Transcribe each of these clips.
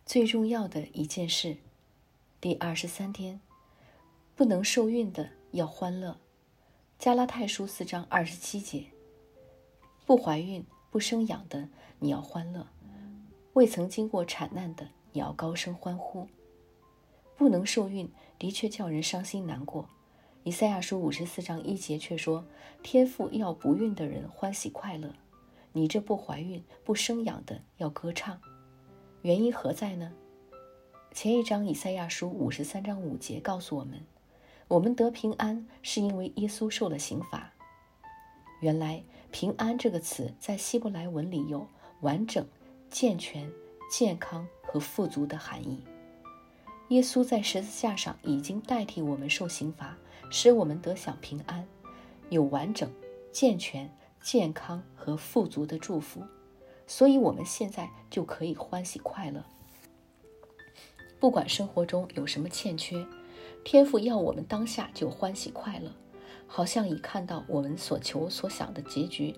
最重要的一件事。第23天，不能受孕的要欢乐。加拉太书4章27节，不怀孕不生养的你要欢乐，未曾经过产难的你要高声欢呼。不能受孕的确叫人伤心难过，以赛亚书54章1节却说，天父要不孕的人欢喜快乐，你这不怀孕不生养的要歌唱。原因何在呢？前一章以赛亚书53章5节告诉我们，我们得平安是因为耶稣受了刑罚。原来平安这个词在希伯来文里有完整、健全、健康和富足的含义。耶稣在十字架上已经代替我们受刑罚，使我们得享平安，有完整、健全、健康和富足的祝福，所以我们现在就可以欢喜快乐。不管生活中有什么欠缺，天父要我们当下就欢喜快乐，好像已看到我们所求所想的结局。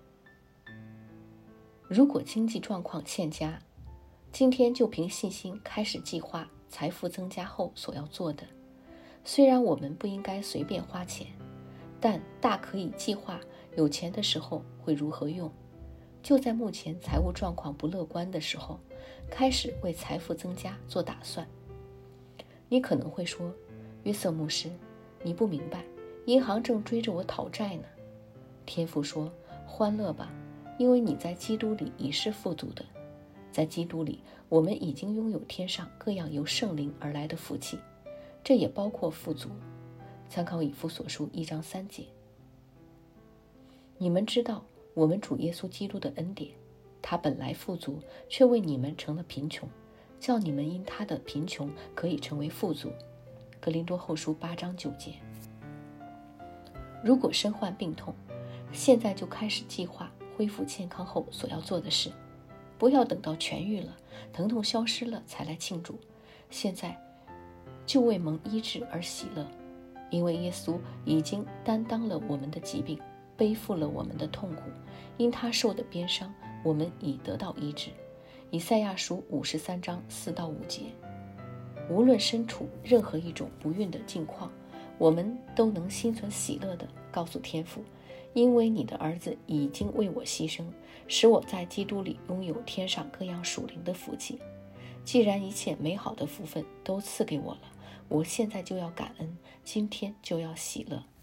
如果经济状况欠佳，今天就凭信心开始计划财富增加后所要做的。虽然我们不应该随便花钱，但大可以计划有钱的时候会如何用。就在目前财务状况不乐观的时候，开始为财富增加做打算。你可能会说，约瑟牧师，你不明白，银行正追着我讨债呢。天父说，欢乐吧，因为你在基督里已是富足的。在基督里，我们已经拥有天上各样由圣灵而来的福气，这也包括富足。参考以弗所书1章3节。你们知道我们主耶稣基督的恩典，他本来富足，却为你们成了贫穷，叫你们因他的贫穷可以成为富足。哥林多后书8章9节。如果身患病痛，现在就开始计划恢复健康后所要做的事，不要等到痊愈了，疼痛消失了才来庆祝。现在就为蒙医治而喜乐，因为耶稣已经担当了我们的疾病，背负了我们的痛苦，因他受的鞭伤，我们已得到医治。以赛亚书53章4到5节。无论身处任何一种不孕的境况，我们都能心存喜乐地告诉天父，因为你的儿子已经为我牺牲，使我在基督里拥有天上各样属灵的福气。既然一切美好的福分都赐给我了，我现在就要感恩，今天就要喜乐。